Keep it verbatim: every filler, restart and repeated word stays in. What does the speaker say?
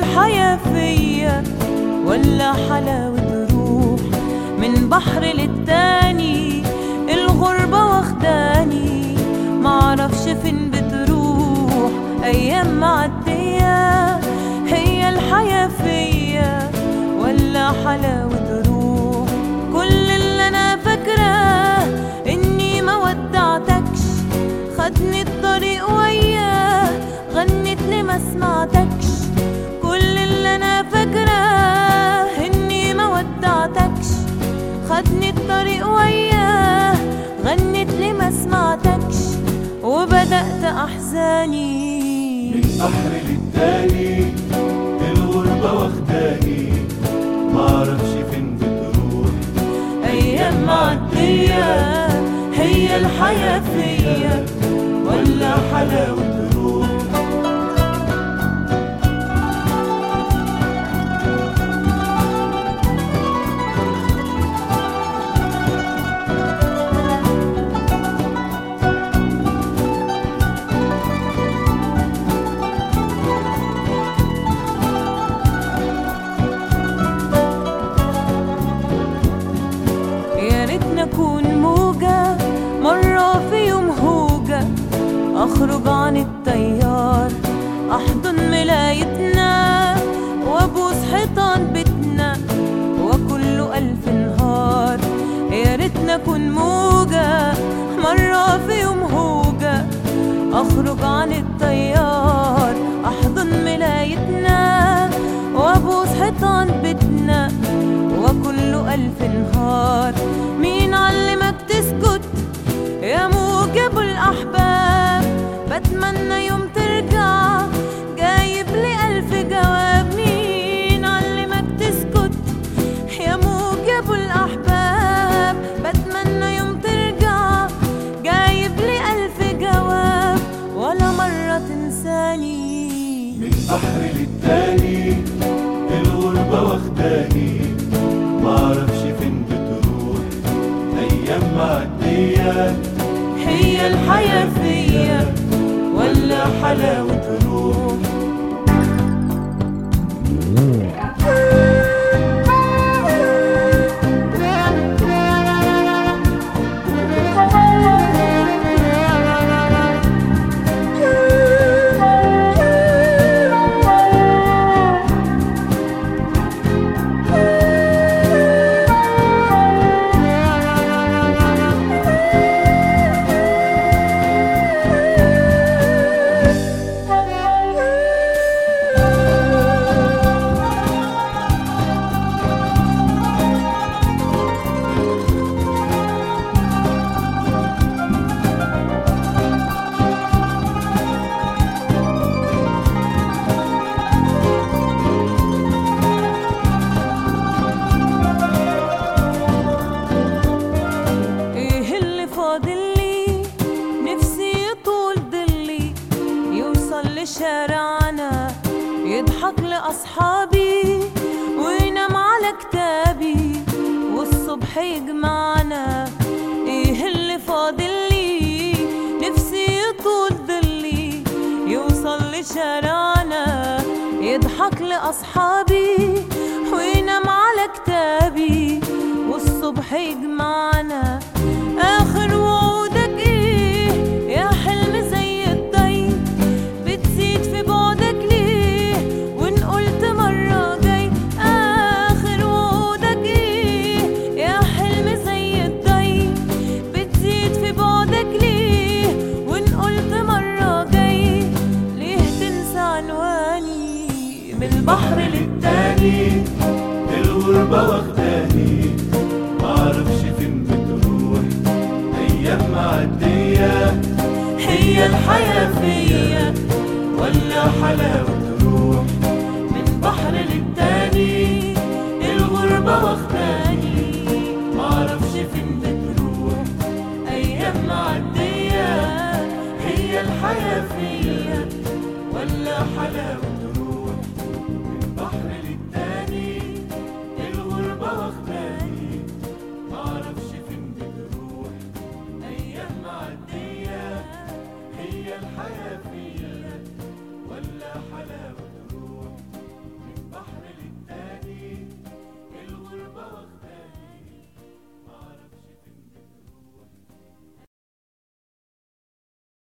الحياة فيا ولا حلاوة روح من بحر للتاني، الغربة واخداني معرفش فين بتروح، أيام معدية هي الحياة فيا ولا حلاوة روح. كل اللي أنا فاكراه إني ما ودعتكش، خدني الطريق وياه غنت لي ما سمعتكش. كل اللي أنا فاكراه إني ما ودعتكش، خدني الطريق وياه غنت لي ما سمعتكش. وبدأت أحزاني من بحر للتاني، الغربة واخداني معرفش فين بتروح، أيام معدية هي الحياة فيا ولا حلاوة روح. يا ريتني أكون موجة مرة في يوم هوجة، أخرج عن التيار أحضن ملايتنا وأبوس حيطان بيتنا وكله ألف نهار. يا ريتني أكون موجة مرة في يوم هوجة، أخرج عن التيار أحضن ملايتنا وأبوس حيطان بيتنا وكله ألف نهار. مين علمك تسكت يا موجب الأحباب؟ بتمنى يوم ترجع جايب لي ألف جواب. مين علمك تسكت يا موجب الأحباب؟ بتمنى يوم ترجع جايب لي ألف جواب ولا مرة تنساني. من بحر للتاني، الغربة واخداني معرفش فين بتروح، أيام معدية هي الحياة فيا ولا حلاوة روح. شارعنا يضحك لأصحابي وينام على كتابي والصبح يجمعنا. ايه اللي فاضل لي؟ نفسي يطول ظلي يوصل لشارعنا يضحك لأصحابي وينام على كتابي والصبح يجمعنا. آخر وعودك ايه يا حلم زي الضي؟ بتزيد في بعدك ليه وان قلت مرة جاي؟ آخر وعودك ايه يا حلم زي الضي؟ بتزيد في بعدك ليه وان قلت مرة جاي؟ ليه تنسى عنواني من البحر للتاني؟ الغربة واخداني معرفش فين بتروح، أيام معدية هي الحياة فيا ولا حلاوة روح. من بحر للتاني الغربة واخداني معرفش فين بتروح، أيام معدية هي الحياة فيا ولا حلاوة روح. من بحر للتاني الغربة واخداني معرفش فين بتروح، أيام معدية هي الحياة فيا.